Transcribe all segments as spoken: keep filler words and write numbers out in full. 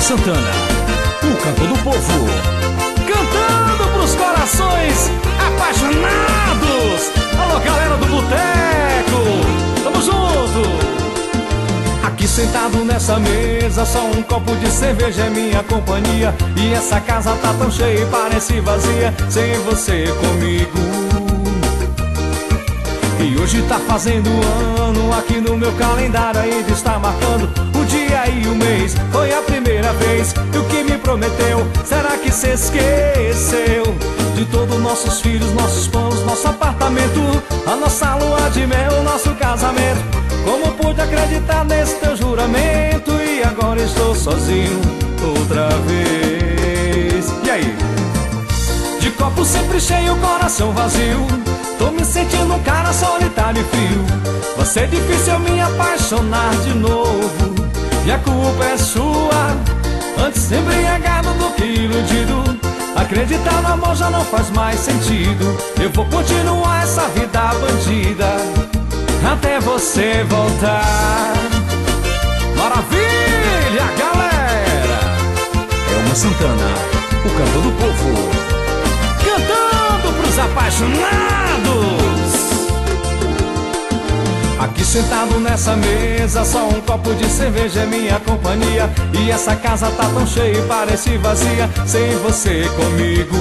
Santana, o canto do povo, cantando pros corações apaixonados. Alô, galera do boteco, tamo junto. Aqui sentado nessa mesa, só um copo de cerveja é minha companhia. E essa casa tá tão cheia e parece vazia sem você comigo. E hoje tá fazendo ano, aqui no meu calendário ainda está marcando o dia e o mês. Foi a primeira vez, e o que me prometeu, será que cê esqueceu? De todos nossos filhos, nossos planos, nosso apartamento, a nossa lua de mel, nosso casamento. Como pude acreditar nesse teu juramento? E agora estou sozinho outra vez. E aí? De copo sempre cheio, coração vazio, tô me sentindo um cara solitário e frio. Você é difícil eu me apaixonar de novo, e a culpa é sua. Antes embriagado do que iludido, acreditar no amor já não faz mais sentido. Eu vou continuar essa vida bandida até você voltar. Maravilha, galera! Elma Santana, o cantor do povo, cantando pros apaixonados. Aqui sentado nessa mesa, só um copo de cerveja é minha companhia. E essa casa tá tão cheia e parece vazia sem você comigo.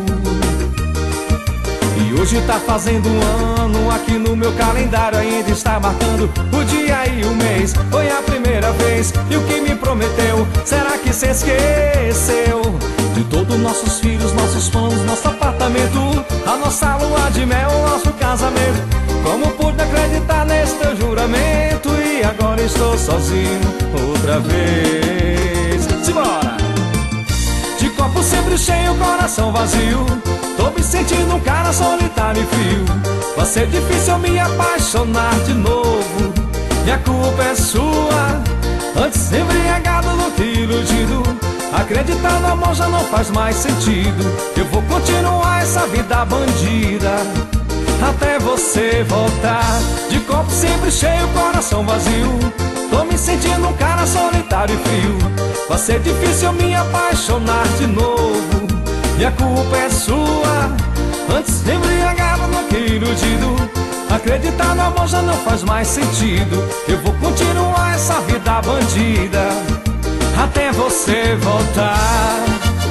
E hoje tá fazendo um ano, aqui no meu calendário ainda está marcando o dia e o mês. Foi a primeira vez, e o que me prometeu, será que cê esqueceu? De todos nossos filhos, nossos planos, nosso apartamento, a nossa lua de mel, nosso casamento. Como pude acreditar nesse teu juramento? E agora estou sozinho outra vez. Simbora! De copo sempre cheio, coração vazio, tô me sentindo um cara solitário e frio. Vai ser difícil eu me apaixonar de novo, e a culpa é sua. Antes embriagado do que iludido, acreditar no amor já não faz mais sentido. Eu vou continuar essa vida bandida até você voltar. De copo sempre cheio, coração vazio, tô me sentindo um cara solitário e frio. Vai ser difícil eu me apaixonar de novo, e a culpa é sua. Antes embriagado do que iludido, acreditar no amor já não faz mais sentido. Eu vou continuar essa vida bandida até você voltar.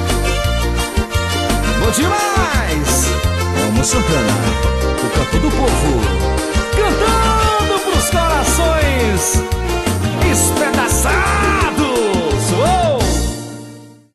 Bom demais! Elma Santana, o canto do povo, cantando pros corações